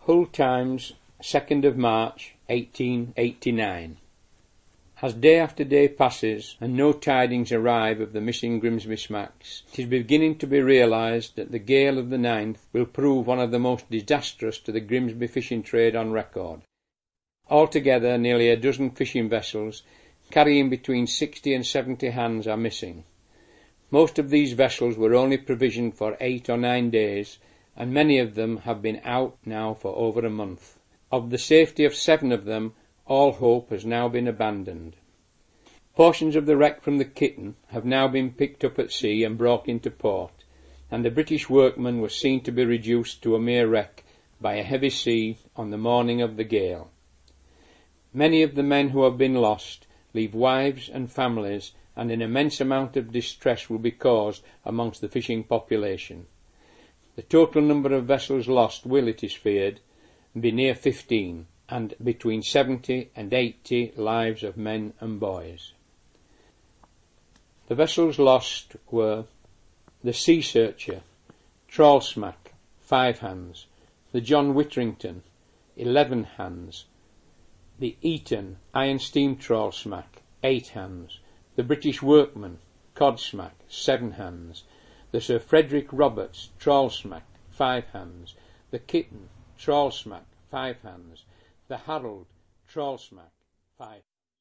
Hull Times, 2nd of March, 1889. As day after day passes and no tidings arrive of the missing Grimsby smacks, it is beginning to be realised that the gale of the 9th will prove one of the most disastrous to the Grimsby fishing trade on record. Altogether, nearly a dozen fishing vessels carrying between 60 and 70 hands are missing. Most of these vessels were only provisioned for 8 or 9 days, and many of them have been out now for over a month. Of the safety of 7 of them, all hope has now been abandoned. Portions of the wreck from the Kitten have now been picked up at sea and brought into port, and the British Workman was seen to be reduced to a mere wreck by a heavy sea on the morning of the gale. Many of the men who have been lost leave wives and families, and an immense amount of distress will be caused amongst the fishing population. The total number of vessels lost will, it is feared, be near 15, and between 70 and 80 lives of men and boys. The vessels lost were the Sea Searcher, Trawl Smack, 5 hands, the John Whittington, 11 hands, the Eton Iron Steam Trawl Smack, 8 hands, the British Workman, Cod Smack, 7 hands, the Sir Frederick Roberts Trawl Smack, 5 hands, the Kitten Trawl Smack, 5 hands, the Harold Trawl Smack, 5.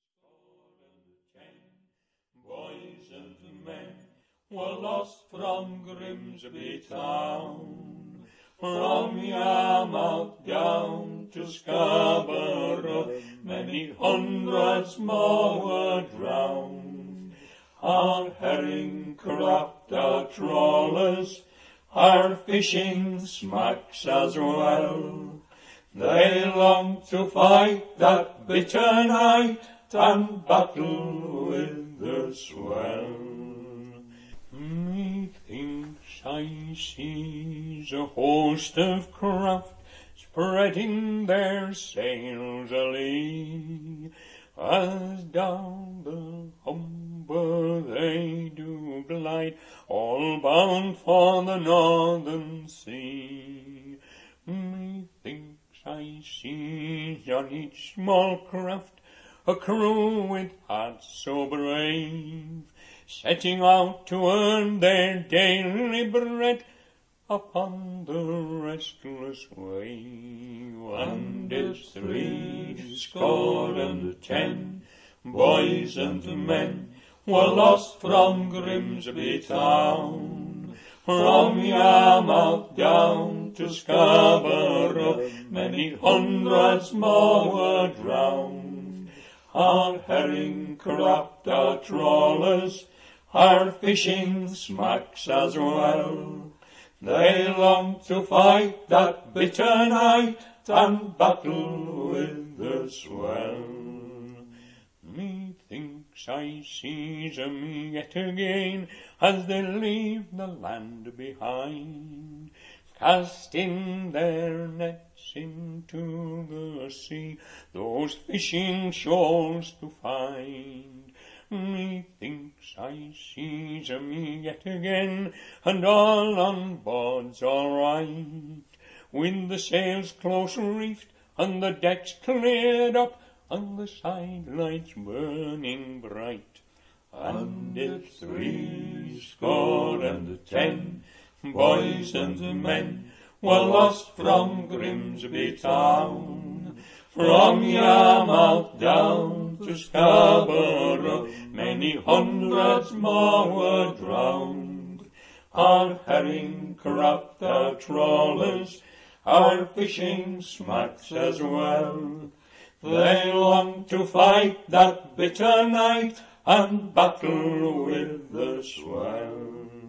Boys and men were lost from Grimsby town, from Yarmouth down to Scarborough, many hundreds more were drowned. Our herring craft, our trawlers, our fishing smacks as well, they longed to fight that bitter night and battle with the swell. Methinks I sees a host of craft spreading their sails a-lee, as down the Humber they do glide, all bound for the northern sea. Methinks I see on each small craft a crew with hearts so brave, setting out to earn their daily bread upon the restless wave. And it's 70 boys and men were lost from Grimsby town, from Yarmouth down to Scarborough, many hundreds more were drowned. Our herring craft, our trawlers, our fishing smacks as well, they long to fight that bitter night and battle with the swell. Methinks I sees 'em yet again as they leave the land behind, casting their nets into the sea, those fishing shoals to find. Methinks I sees 'em yet again, and all on board's all right, with the sails close reefed and the decks cleared up, and the side lights burning bright. And it's 70 boys and men were lost from Grimsby town, from Yarmouth down to Scarborough, many hundreds more were drowned. Our herring craft, our trawlers, our fishing smacks as well, they long to fight that bitter night and battle with the swell.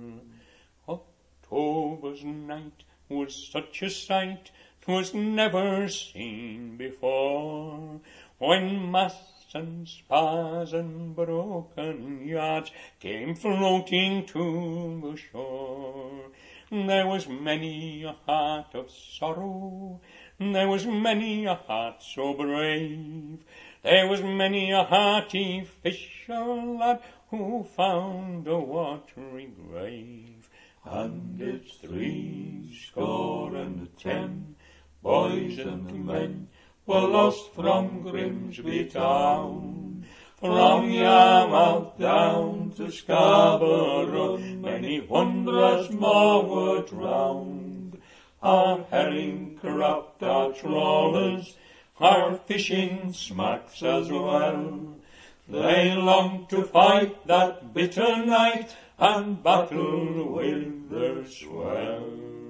October's night was such a sight 'twas never seen before, when masts and spars and broken yards came floating to the shore. There was many a heart of sorrow, there was many a heart so brave, there was many a hearty fisher lad who found a watery grave. And it's 70 boys and men were lost from Grimsby town. From Yarmouth down to Scarborough, many wondrous more were drowned. Our herring craft, our trawlers, our fishing smacks as well, they longed to fight that bitter night and battle with the swell.